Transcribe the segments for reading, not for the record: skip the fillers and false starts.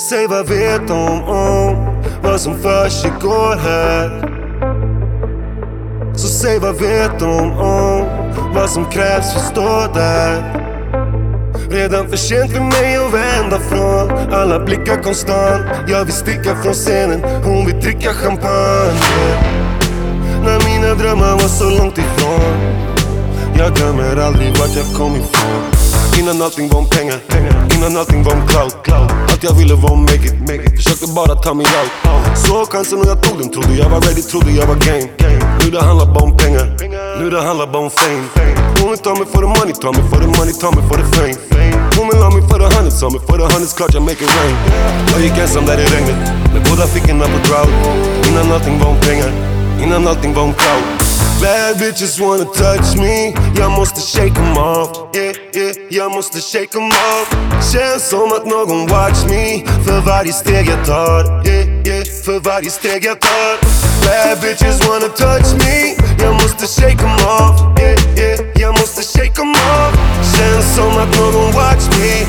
säg vad vet de om vad som försiggår här? Så säg vad vet de om vad som krävs för att stå där? Redan för sent för mig att vända från alla blickar konstant. Jag vill sticka från scenen, hon vill dricka champagne. När mina drömmar var så långt ifrån. Jag glömmer aldrig vart jag kom ifrån. Innan allting var om pengar, innan allting var om cloud. Allt jag ville var om make it, försökte bara ta mig out. Så chansen och jag tog den, trodde jag var ready, trodde jag var game. Nu det handlar bara om pengar, nu det handlar bara om fame. Hon vill ta mig för the money, ta mig för the money, ta mig för the fame. Hon vill ha mig för the hundreds, ta mig för the hundreds, klart jag make it rain. Jag gick ensam där det regnade, med båda fickorna på drought. Innan allting var om pengar, innan allting var om cloud. Bad bitches wanna touch me, jag måste shake them off. Jag måste shake them off. Känns som att någon watch me för varje steg jag tar. För varje steg jag tar. Bad bitches wanna touch me, jag måste shake them off. Jag måste shake them off. Känns som att någon watch me.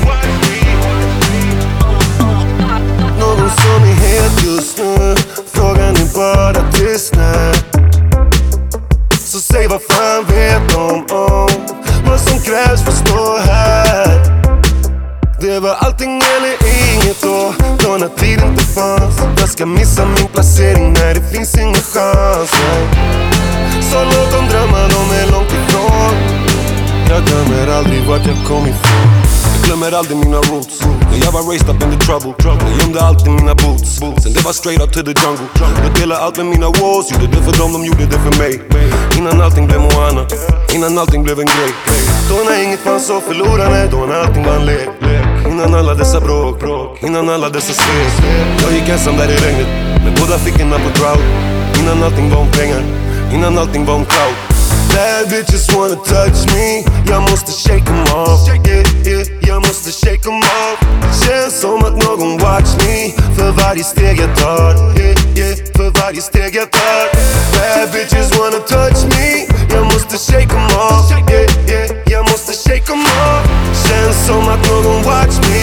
Någon som är het just nu, frågan är bara tystnad. Så säg vad fan vet de om vad som krävs för att stå här? Det var allting eller inget då när tid inte fanns. Jag ska missa min placering när det finns ingen chans. Så låt dem drömma, de är långt ifrån. Jag glömmer aldrig vart jag kom ifrån. Jag glömmer aldrig mina roots. Jag var raised up in the trouble. Jag gömde alltid mina boots. Sen det var straight up to the jungle. Jag delade allt med mina walls. Gjorde det för dem, de gjorde det för mig. Innan allting blev Moana, innan allting blev en grej. Då när inget fanns att förlora, nej, då när allting var en lek. Innan alla dessa bråk, innan alla dessa svek. Jag gick ensam där det regnade, med båda fickorna på drought. Innan allting var om pengar, innan allting var om cloud. Bad bitches wanna touch me, jag måste shake them off. Jag måste shake them off. Känns som att någon watch me för varje steg jag tar. För varje steg jag tar. Bad bitches wanna touch me, jag måste shake them off. Jag måste shake them off. Känns som att någon watch me.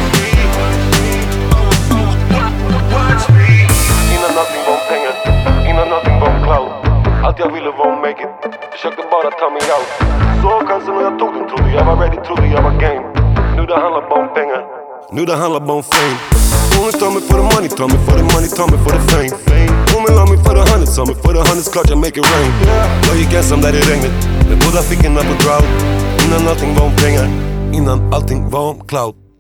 Innan allting var om pengar, innan allting var om cloud. Allt jag ville var om make it, försökte bara ta mig out. Så chansen och jag tog den, trodde jag var ready, trodde jag var game. Nu det handlar bara om pengar, nu det handlar bara om fame. Hon vill ta mig för the money, ta mig för the money, ta mig för the fame. Hon vill ha mig för the hundreds, ta mig för the hundreds, klart jag make it rain. Jag gick ensam där det regnade, med båda fickorna på drought. Innan allting var om pengar, innan allting var om cloud.